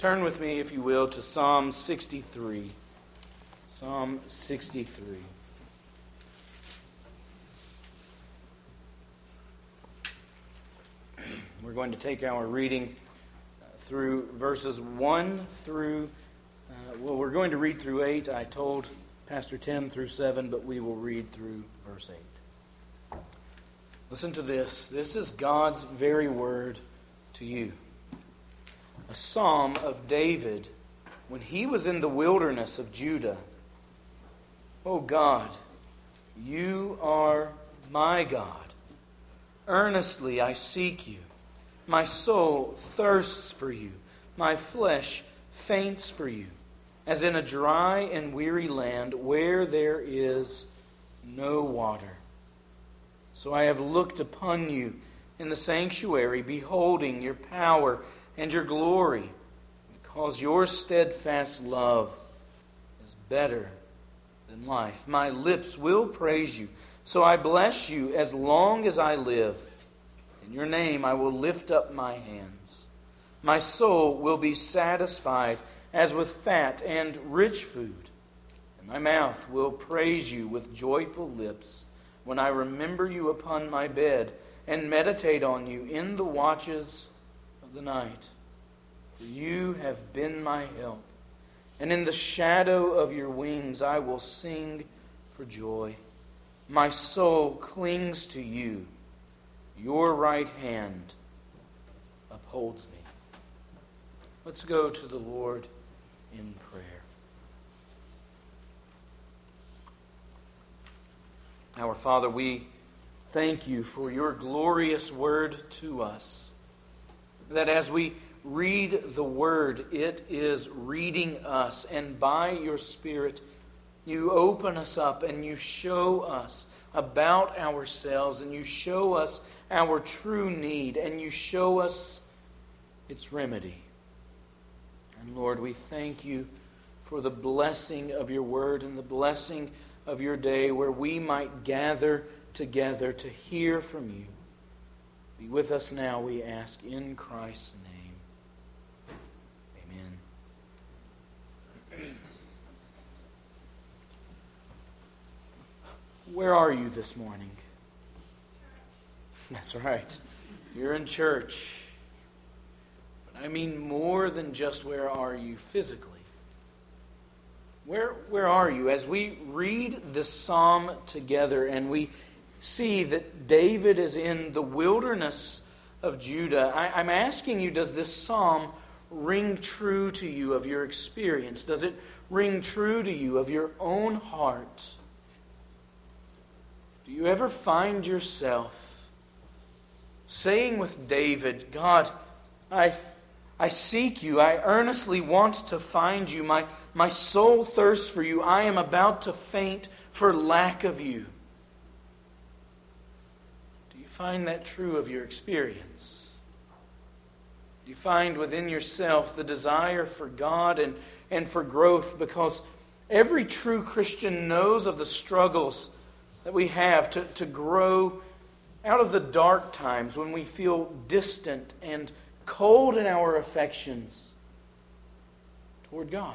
Turn with me, if you will, to Psalm 63. Psalm 63. We're going to take our reading through verses 1 through, we're going to read through 8. I told Pastor Tim through 7, but we will read through verse 8. Listen to this. This is God's very word to you. A psalm of David when he was in the wilderness of Judah. O God, you are my God. Earnestly I seek you. My soul thirsts for you. My flesh faints for you, as in a dry and weary land where there is no water. So I have looked upon you in the sanctuary, beholding your power and your glory, because your steadfast love is better than life. My lips will praise you, so I bless you as long as I live. In your name I will lift up my hands. My soul will be satisfied as with fat and rich food, and my mouth will praise you with joyful lips when I remember you upon my bed and meditate on you in the watches of the night. For you have been my help, and in the shadow of your wings I will sing for joy. My soul clings to you. Your right hand upholds me. Let's go to the Lord in prayer. Our Father, we thank you for your glorious word to us. That as we read the word, it is reading us, and by your Spirit, you open us up and you show us about ourselves, and you show us our true need, and you show us its remedy. And Lord, we thank you for the blessing of your word and the blessing of your day where we might gather together to hear from you. Be with us now, we ask, in Christ's name. Amen. Where are you this morning? That's right. You're in church. But I mean more than just where are you physically. Where are you? As we read this psalm together and we see that David is in the wilderness of Judah, I'm asking you, does this psalm ring true to you of your experience? Does it ring true to you of your own heart? Do you ever find yourself saying with David, God, I seek you. I earnestly want to find you. My soul thirsts for you. I am about to faint for lack of you. Do you find that true of your experience? Do you find within yourself the desire for God and for growth? Because every true Christian knows of the struggles that we have to grow out of the dark times when we feel distant and cold in our affections toward God.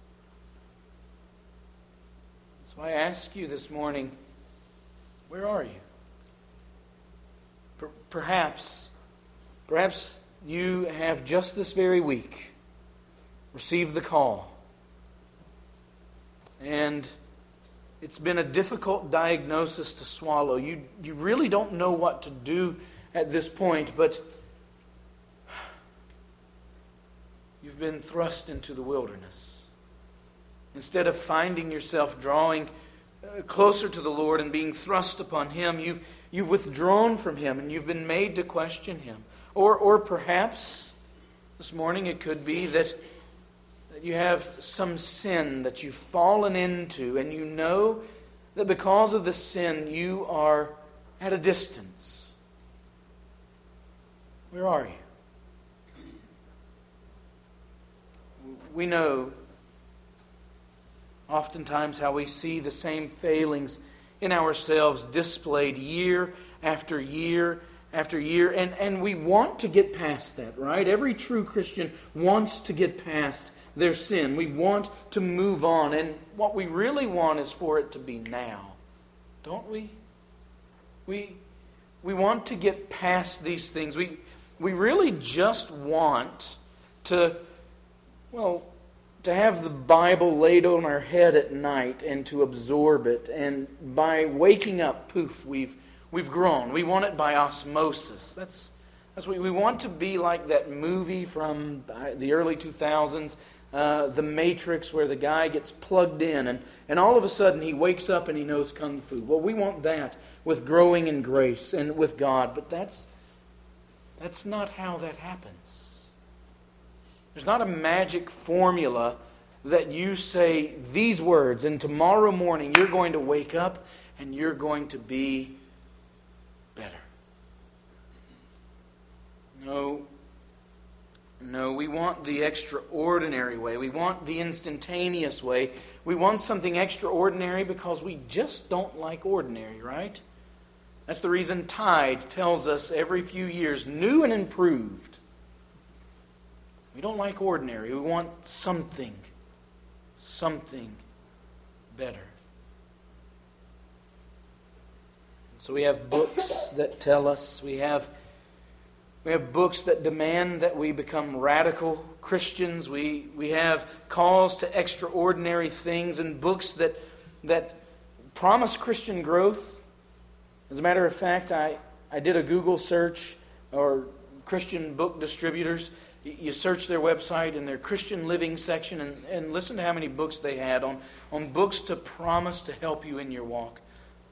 So I ask you this morning, where are you? Perhaps you have just this very week received the call, and it's been a difficult diagnosis to swallow. You really don't know what to do at this point, but you've been thrust into the wilderness. Instead of finding yourself drawing closer to the Lord and being thrust upon Him, you've withdrawn from Him and you've been made to question Him. Or perhaps this morning it could be that you have some sin that you've fallen into, and you know that because of the sin you are at a distance. Where are you? We know oftentimes how we see the same failings in ourselves displayed year after year after year, and we want to get past that, right? Every true Christian wants to get past their sin. We want to move on, and what we really want is for it to be now, don't we? We want to get past these things. We really just want to have the Bible laid on our head at night and to absorb it, and by waking up, poof, we've grown. We want it by osmosis. That's what we want to be, like that movie from the early 2000s, The Matrix, where the guy gets plugged in and all of a sudden he wakes up and he knows Kung Fu. Well, we want that with growing in grace and with God, but that's not how that happens. There's not a magic formula that you say these words and tomorrow morning you're going to wake up and you're going to be better. No, we want the extraordinary way. We want the instantaneous way. We want something extraordinary because we just don't like ordinary, right? That's the reason Tide tells us every few years, new and improved. We don't like ordinary. We want something better. So we have books that tell us, we have books that demand that we become radical Christians. We have calls to extraordinary things, and books that promise Christian growth. As a matter of fact, I did a Google search, or Christian book distributors. You search their website in their Christian living section and listen to how many books they had on books to promise to help you in your walk.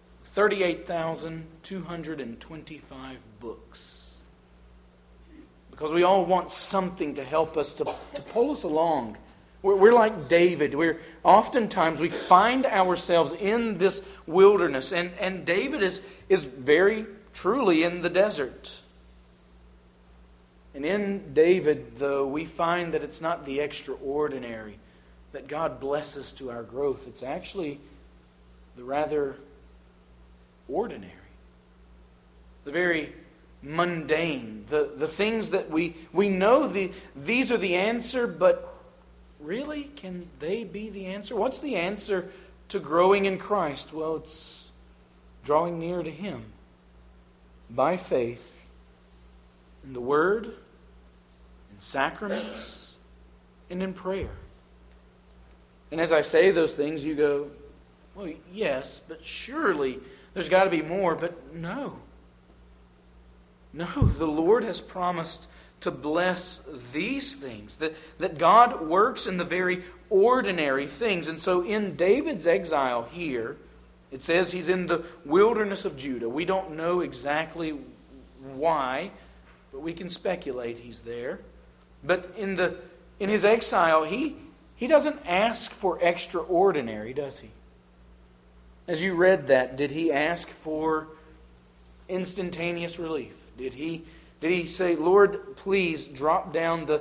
38,225 books. Because we all want something to help us, to pull us along. We're like David. Oftentimes we find ourselves in this wilderness. And David is very truly in the desert. And in David, though, we find that it's not the extraordinary that God blesses to our growth. It's actually the rather ordinary. The very mundane. The things that we know these are the answer, but really, can they be the answer? What's the answer to growing in Christ? Well, it's drawing near to Him by faith in the Word, in sacraments, and in prayer. And as I say those things, you go, well, yes, but surely there's got to be more. But no. No, the Lord has promised to bless these things, that God works in the very ordinary things. And so in David's exile here, it says he's in the wilderness of Judah. We don't know exactly why, but we can speculate he's there. But in his exile, he doesn't ask for extraordinary, does he? As you read that, did he ask for instantaneous relief? Did he say, Lord, please drop down the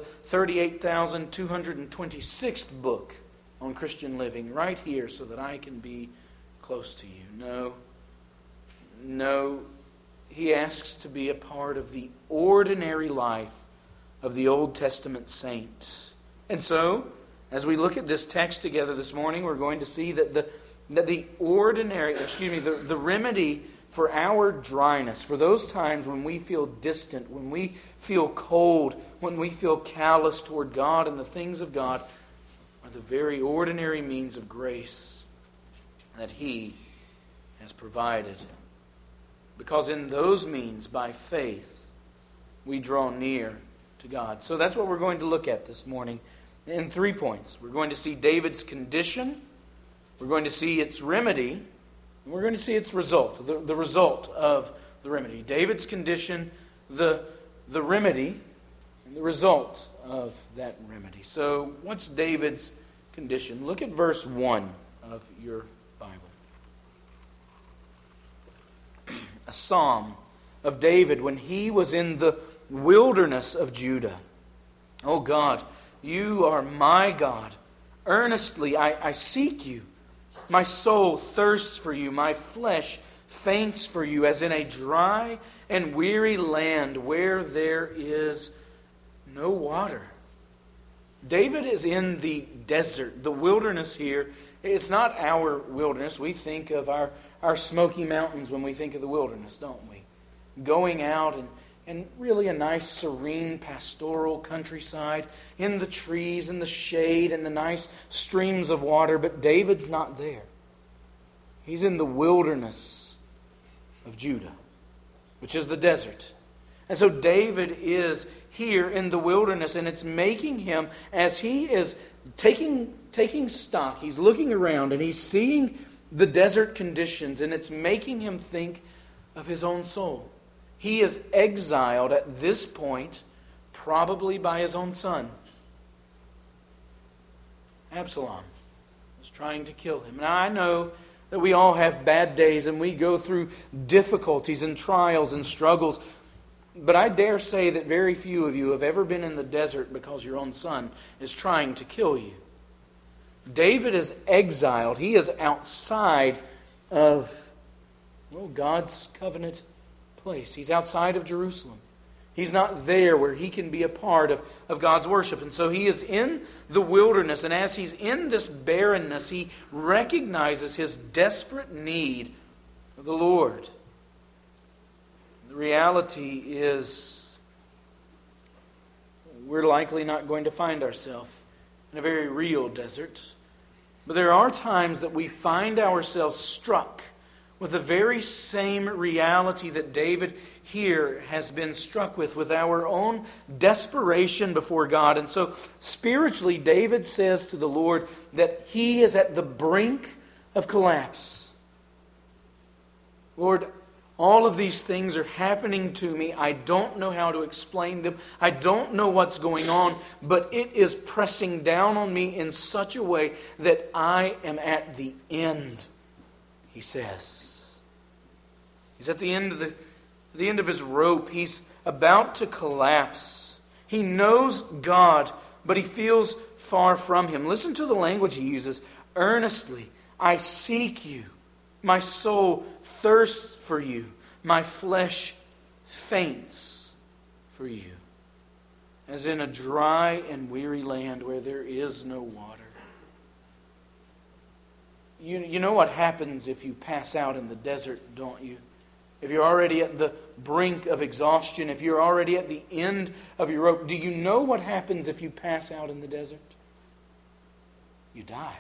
38,226th book on Christian living right here so that I can be close to you? No. He asks to be a part of the ordinary life of the Old Testament saint. And so, as we look at this text together this morning, we're going to see that the remedy for our dryness, for those times when we feel distant, when we feel cold, when we feel callous toward God and the things of God, are the very ordinary means of grace that He has provided. Because in those means, by faith, we draw near to God. So that's what we're going to look at this morning in 3 points. We're going to see David's condition, we're going to see its remedy, and we're going to see its result, the result of the remedy. David's condition, the remedy, and the result of that remedy. So what's David's condition? Look at verse 1 of your Bible. A psalm of David when he was in the wilderness of Judah. Oh God, you are my God. Earnestly I seek you. My soul thirsts for you. My flesh faints for you, as in a dry and weary land where there is no water. David is in the desert, the wilderness here. It's not our wilderness. We think of our Smoky Mountains when we think of the wilderness, don't we? Going out and really a nice, serene, pastoral countryside in the trees and the shade and the nice streams of water. But David's not there. He's in the wilderness of Judah, which is the desert. And so David is here in the wilderness, and it's making him, as he is taking stock, he's looking around and he's seeing the desert conditions, and it's making him think of his own soul. He is exiled at this point, probably by his own son. Absalom was trying to kill him. Now I know that we all have bad days and we go through difficulties and trials and struggles, but I dare say that very few of you have ever been in the desert because your own son is trying to kill you. David is exiled. He is outside of God's covenant place. He's outside of Jerusalem. He's not there where he can be a part of God's worship. And so he is in the wilderness. And as he's in this barrenness, he recognizes his desperate need of the Lord. The reality is we're likely not going to find ourselves in a very real desert. But there are times that we find ourselves struck with the very same reality that David here has been struck with our own desperation before God. And so spiritually, David says to the Lord that he is at the brink of collapse. Lord, all of these things are happening to me. I don't know how to explain them. I don't know what's going on, but it is pressing down on me in such a way that I am at the end, he says. He's at the end of his rope. He's about to collapse. He knows God, but he feels far from Him. Listen to the language he uses. Earnestly, I seek you. My soul thirsts for you. My flesh faints for you. As in a dry and weary land where there is no water. You know what happens if you pass out in the desert, don't you? If you're already at the brink of exhaustion, if you're already at the end of your rope, do you know what happens if you pass out in the desert? You die.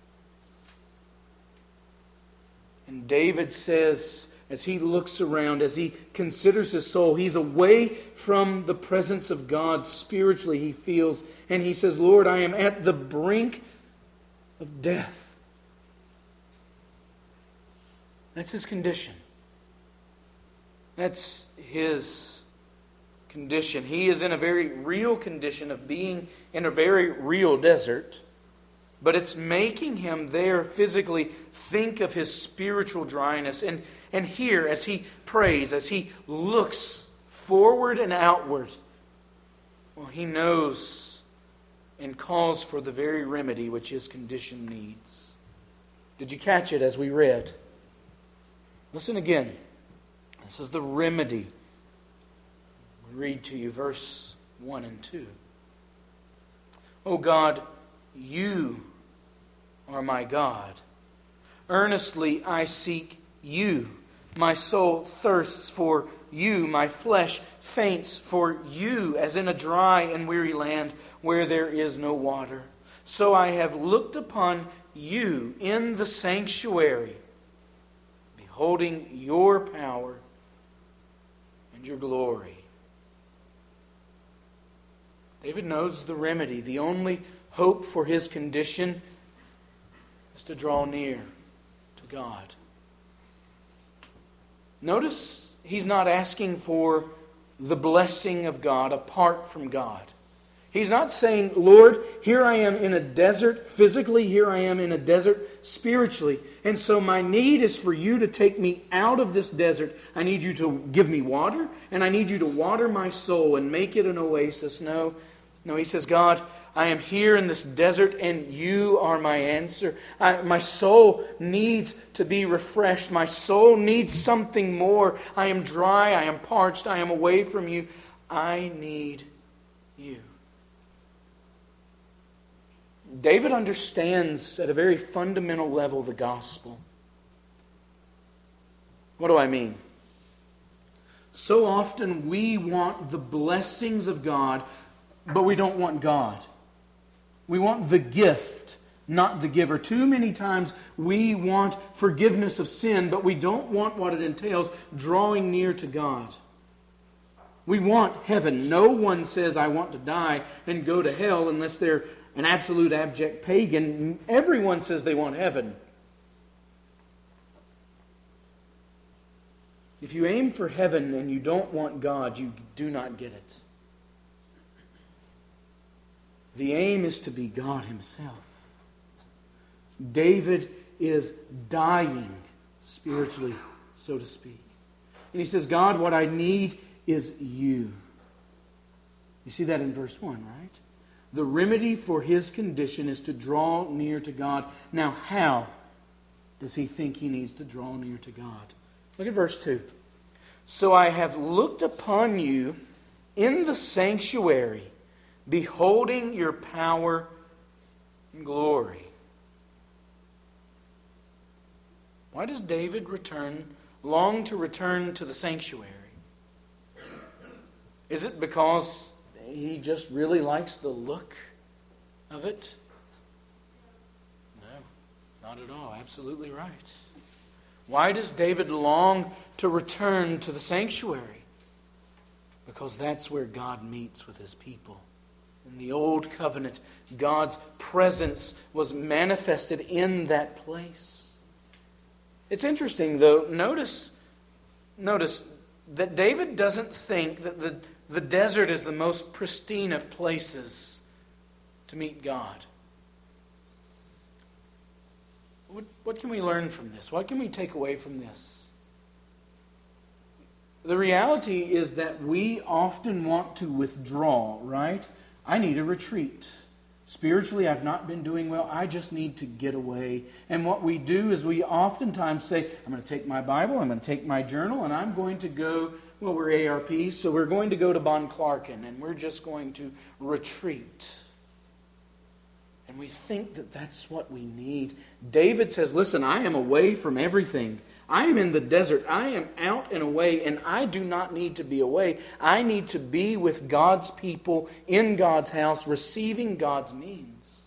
And David says, as he looks around, as he considers his soul, he's away from the presence of God spiritually, he feels. And he says, Lord, I am at the brink of death. That's his condition. That's his condition. He is in a very real condition of being in a very real desert. But it's making him there physically think of his spiritual dryness. And here, as he prays, as he looks forward and outward, well, he knows and calls for the very remedy which his condition needs. Did you catch it as we read? Listen again. This is the remedy. We read to you verse 1 and 2. O God, you are my God. Earnestly I seek you. My soul thirsts for you. My flesh faints for you, as in a dry and weary land where there is no water. So I have looked upon you in the sanctuary, beholding your power and your glory. David knows the remedy. The only hope for his condition is to draw near to God. Notice he's not asking for the blessing of God apart from God. He's not saying, Lord, here I am in a desert physically, here I am in a desert spiritually, and so my need is for you to take me out of this desert. I need you to give me water, and I need you to water my soul and make it an oasis. No, he says, God, I am here in this desert and you are my answer. My soul needs to be refreshed. My soul needs something more. I am dry. I am parched. I am away from you. I need you. David understands at a very fundamental level the gospel. What do I mean? So often we want the blessings of God, but we don't want God. We want the gift, not the giver. Too many times we want forgiveness of sin, but we don't want what it entails, drawing near to God. We want heaven. No one says, I want to die and go to hell unless they're an absolute abject pagan. Everyone says they want heaven. If you aim for heaven and you don't want God, you do not get it. The aim is to be God Himself. David is dying spiritually, so to speak. And he says, God, what I need is you. You see that in verse 1, right? The remedy for his condition is to draw near to God. Now, how does he think he needs to draw near to God? Look at verse 2. So I have looked upon you in the sanctuary, beholding your power and glory. Why does David long to return to the sanctuary? Is it because he just really likes the look of it? No, not at all. Absolutely right. Why does David long to return to the sanctuary? Because that's where God meets with His people. In the Old Covenant, God's presence was manifested in that place. It's interesting, though. Notice that David doesn't think that the desert is the most pristine of places to meet God. What can we learn from this? What can we take away from this? The reality is that we often want to withdraw, right? I need a retreat. Spiritually, I've not been doing well. I just need to get away. And what we do is we oftentimes say, I'm going to take my Bible, I'm going to take my journal, and I'm going to go, well, we're ARPs, so we're going to go to Bon Clarken, and we're just going to retreat. And we think that that's what we need. David says, listen, I am away from everything. I am in the desert. I am out and away, and I do not need to be away. I need to be with God's people in God's house, receiving God's means.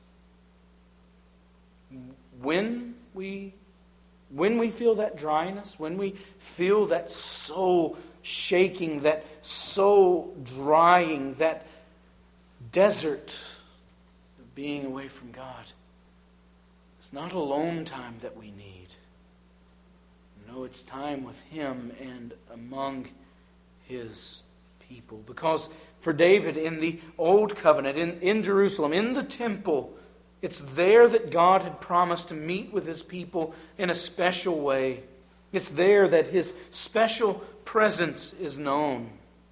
When we feel that dryness, when we feel that soul shaking, that soul drying, that desert of being away from God, it's not alone time that we need. No, it's time with Him and among His people. Because for David in the Old Covenant, in Jerusalem, in the temple, it's there that God had promised to meet with His people in a special way. It's there that His special presence is known.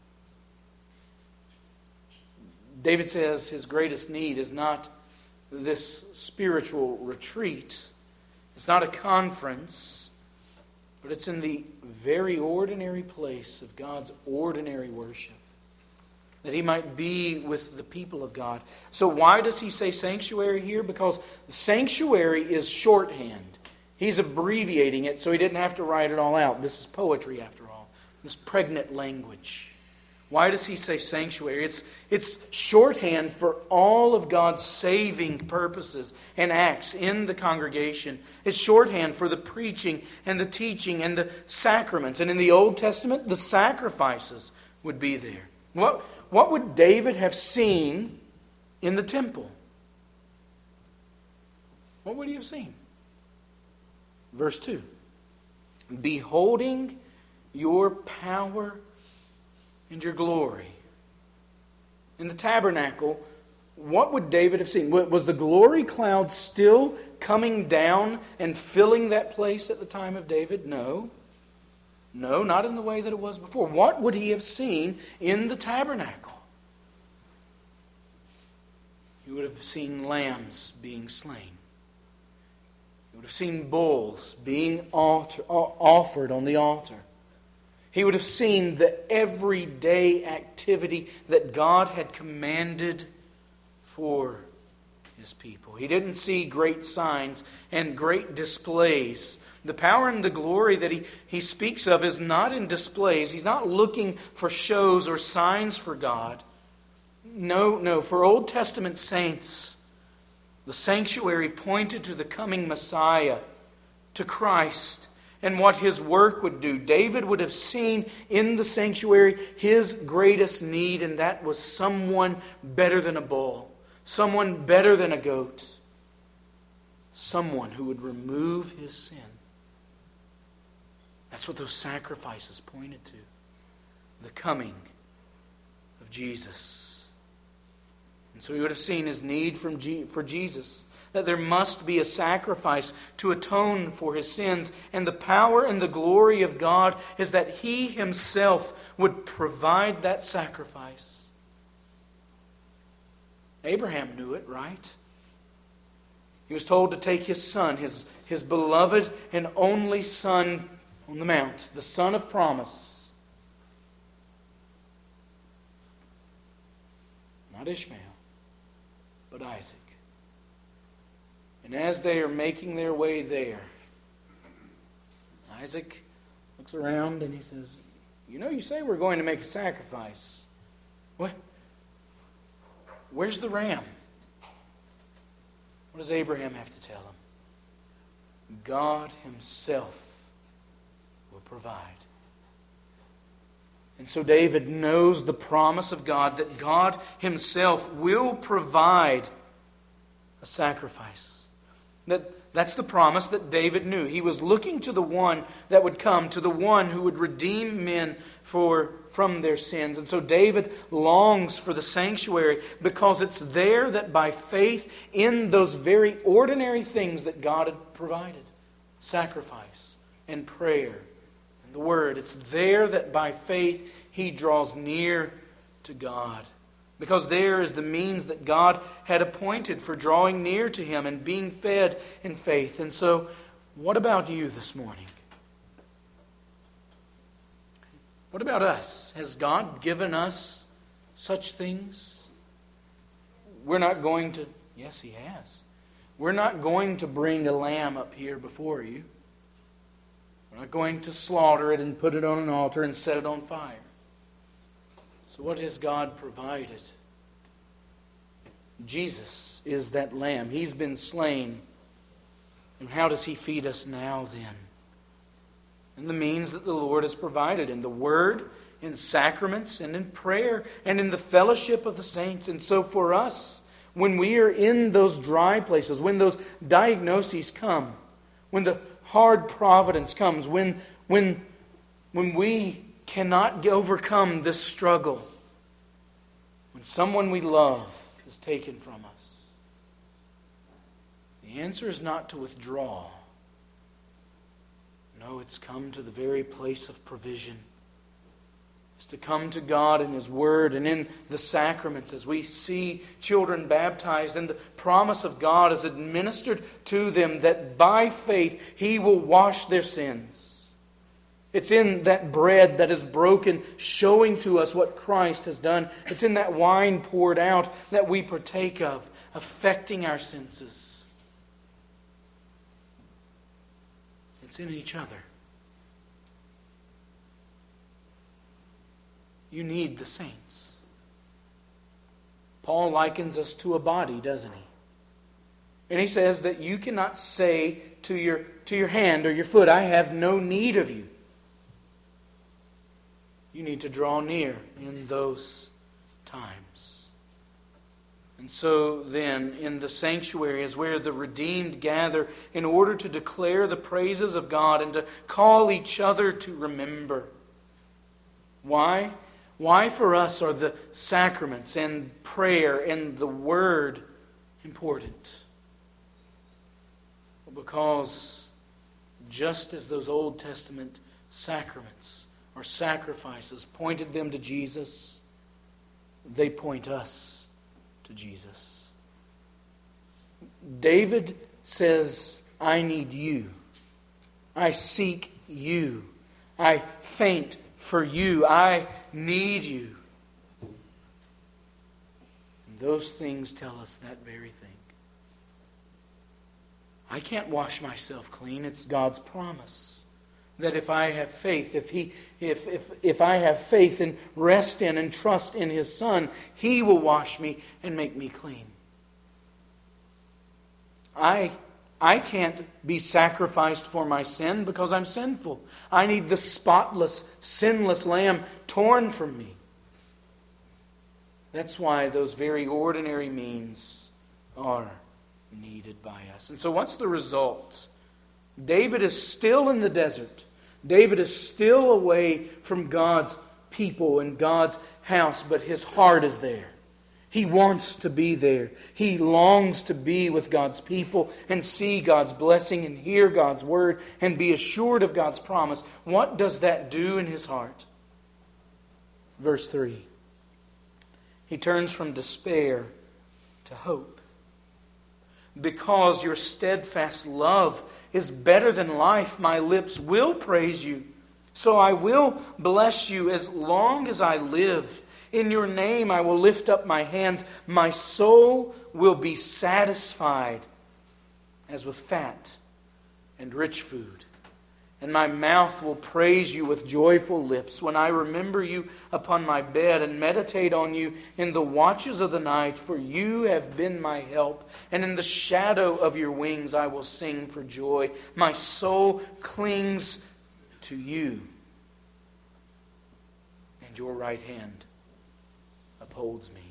David says his greatest need is not this spiritual retreat. It's not a conference, but it's in the very ordinary place of God's ordinary worship, that he might be with the people of God. So why does he say sanctuary here? Because the sanctuary is shorthand. He's abbreviating it so he didn't have to write it all out. This is poetry after all. This pregnant language. Why does he say sanctuary? It's shorthand for all of God's saving purposes and acts in the congregation. It's shorthand for the preaching and the teaching and the sacraments. And in the Old Testament, the sacrifices would be there. What would David have seen in the temple? What would he have seen? Verse 2. Beholding your power and your glory. In the tabernacle, what would David have seen? Was the glory cloud still coming down and filling that place at the time of David? No. No, not in the way that it was before. What would he have seen in the tabernacle? He would have seen lambs being slain. He would have seen bulls being offered on the altar. He would have seen the everyday activity that God had commanded for His people. He didn't see great signs and great displays. The power and the glory that he speaks of is not in displays. He's not looking for shows or signs for God. No. For Old Testament saints, the sanctuary pointed to the coming Messiah, to Christ, and what His work would do. David would have seen in the sanctuary his greatest need, and that was someone better than a bull, someone better than a goat, someone who would remove his sin. That's what those sacrifices pointed to. The coming of Jesus. And so he would have seen his need for Jesus. That there must be a sacrifice to atone for his sins. And the power and the glory of God is that He Himself would provide that sacrifice. Abraham knew it, right? He was told to take his son, his beloved and only son on the mount, the son of promise. Not Ishmael, but Isaac. And as they are making their way there, Isaac looks around and he says, you say we're going to make a sacrifice. What? Where's the ram? What does Abraham have to tell him? God Himself will provide. And so David knows the promise of God that God Himself will provide a sacrifice. That's the promise that David knew. He was looking to the one that would come, to the one who would redeem men from their sins. And so David longs for the sanctuary because it's there that by faith in those very ordinary things that God had provided, sacrifice and prayer and the Word, it's there that by faith he draws near to God. Because there is the means that God had appointed for drawing near to Him and being fed in faith. And so, what about you this morning? What about us? Has God given us such things? We're not going to... Yes, He has. We're not going to bring a lamb up here before you. We're not going to slaughter it and put it on an altar and set it on fire. So what has God provided? Jesus is that lamb. He's been slain. And how does He feed us now then? In the means that the Lord has provided, in the Word, in sacraments, and in prayer, and in the fellowship of the saints. And so for us, when we are in those dry places, when those diagnoses come, when the hard providence comes, when we cannot overcome this struggle, when someone we love is taken from us, the answer is not to withdraw. No, it's come to the very place of provision. It's to come to God in His Word and in the sacraments as we see children baptized, and the promise of God is administered to them that by faith He will wash their sins. It's in that bread that is broken, showing to us what Christ has done. It's in that wine poured out that we partake of, affecting our senses. It's in each other. You need the saints. Paul likens us to a body, doesn't he? And he says that you cannot say to your hand or your foot, I have no need of you. You need to draw near in those times. And so then, in the sanctuary is where the redeemed gather in order to declare the praises of God and to call each other to remember. Why? Why for us are the sacraments and prayer and the Word important? Well, because just as those Old Testament sacraments or sacrifices pointed them to Jesus, they point us to Jesus. David says, I need you. I seek you. I faint for you. I need you. And those things tell us that very thing. I can't wash myself clean. It's God's promise that if I have faith, if I have faith and rest in and trust in His Son, He will wash me and make me clean. I can't be sacrificed for my sin because I'm sinful. I need the spotless, sinless Lamb torn from me. That's why those very ordinary means are needed by us. And so what's the result? David is still in the desert. David is still away from God's people and God's house, but his heart is there. He wants to be there. He longs to be with God's people and see God's blessing and hear God's word and be assured of God's promise. What does that do in his heart? Verse 3. He turns from despair to hope. Because your steadfast love is better than life, my lips will praise you. So I will bless you as long as I live. In your name I will lift up my hands. My soul will be satisfied as with fat and rich food. And my mouth will praise you with joyful lips when I remember you upon my bed and meditate on you in the watches of the night. For you have been my help, and in the shadow of your wings I will sing for joy. My soul clings to you, and your right hand upholds me.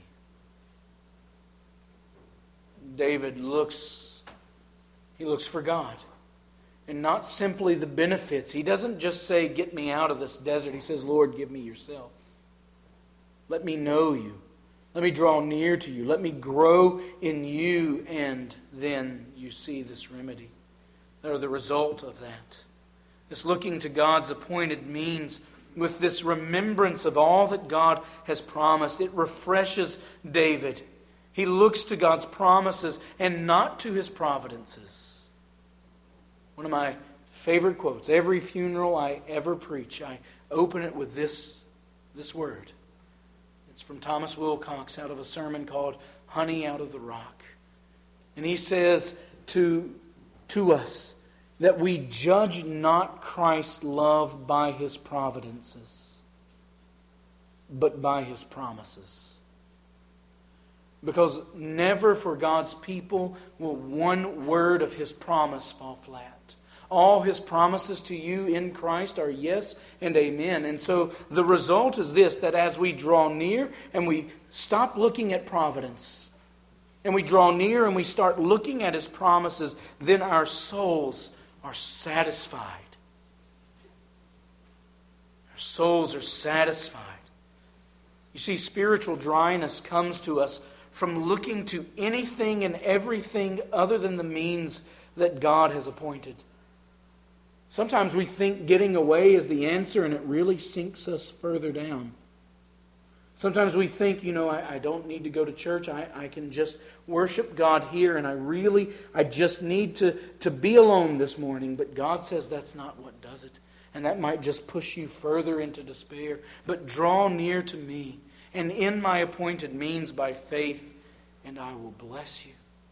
David looks for God. And not simply the benefits. He doesn't just say, get me out of this desert. He says, Lord, give me yourself. Let me know you. Let me draw near to you. Let me grow in you. And then you see this remedy, or the result of that. This looking to God's appointed means with this remembrance of all that God has promised. It refreshes David. He looks to God's promises and not to his providences. One of my favorite quotes. Every funeral I ever preach, I open it with this word. It's from Thomas Wilcox out of a sermon called Honey Out of the Rock. And he says to us that we judge not Christ's love by His providences, but by His promises. Because never for God's people will one word of His promise fall flat. All His promises to you in Christ are yes and amen. And so the result is this, that as we draw near and we stop looking at providence, and we draw near and we start looking at His promises, then our souls are satisfied. Our souls are satisfied. You see, spiritual dryness comes to us from looking to anything and everything other than the means that God has appointed. Sometimes we think getting away is the answer, and it really sinks us further down. Sometimes we think, I don't need to go to church. I can just worship God here, and I just need to be alone this morning. But God says that's not what does it. And that might just push you further into despair. But draw near to me, and in my appointed means by faith, and I will bless you.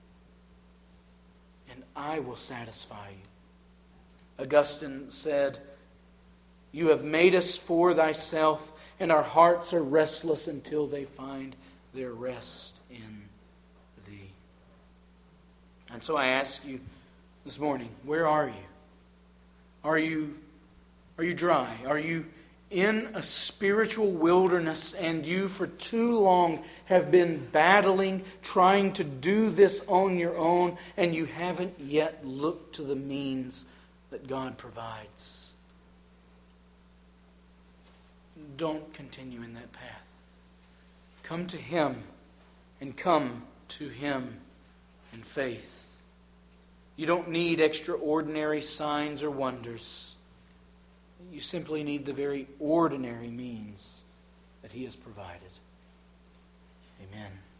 And I will satisfy you. Augustine said, you have made us for thyself, and our hearts are restless until they find their rest in thee. And so I ask you this morning, where are you? Are you dry? Are you in a spiritual wilderness, and you for too long have been battling, trying to do this on your own, and you haven't yet looked to the means that God provides? Don't continue in that path. Come to Him, and come to Him in faith. You don't need extraordinary signs or wonders. You simply need the very ordinary means that He has provided. Amen.